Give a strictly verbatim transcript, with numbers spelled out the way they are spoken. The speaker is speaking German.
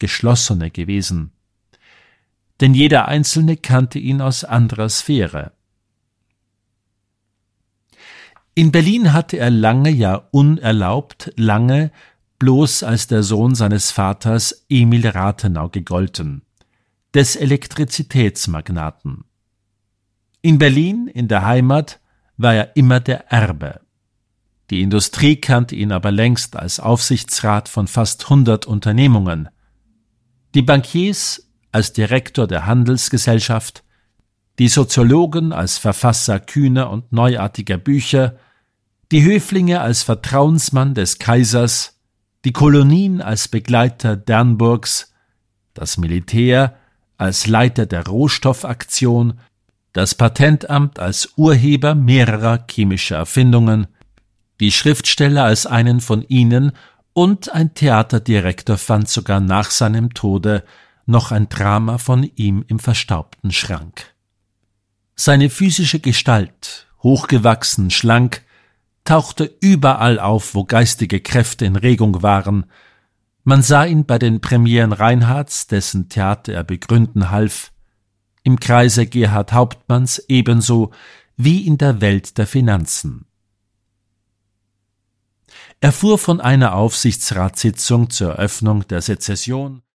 geschlossene gewesen. Denn jeder Einzelne kannte ihn aus anderer Sphäre. In Berlin hatte er lange, ja unerlaubt, lange bloß als der Sohn seines Vaters Emil Rathenau gegolten, des Elektrizitätsmagnaten. In Berlin, in der Heimat, war er immer der Erbe. Die Industrie kannte ihn aber längst als Aufsichtsrat von fast hundert Unternehmungen. Die Bankiers als Direktor der Handelsgesellschaft, die Soziologen als Verfasser kühner und neuartiger Bücher, die Höflinge als Vertrauensmann des Kaisers, die Kolonien als Begleiter Dernburgs, das Militär als Leiter der Rohstoffaktion, das Patentamt als Urheber mehrerer chemischer Erfindungen, die Schriftsteller als einen von ihnen und ein Theaterdirektor fand sogar nach seinem Tode noch ein Drama von ihm im verstaubten Schrank. Seine physische Gestalt, hochgewachsen, schlank, tauchte überall auf, wo geistige Kräfte in Regung waren. Man sah ihn bei den Premieren Reinhardts, dessen Theater er begründen half, im Kreise Gerhard Hauptmanns ebenso wie in der Welt der Finanzen. Er fuhr von einer Aufsichtsratssitzung zur Eröffnung der Sezession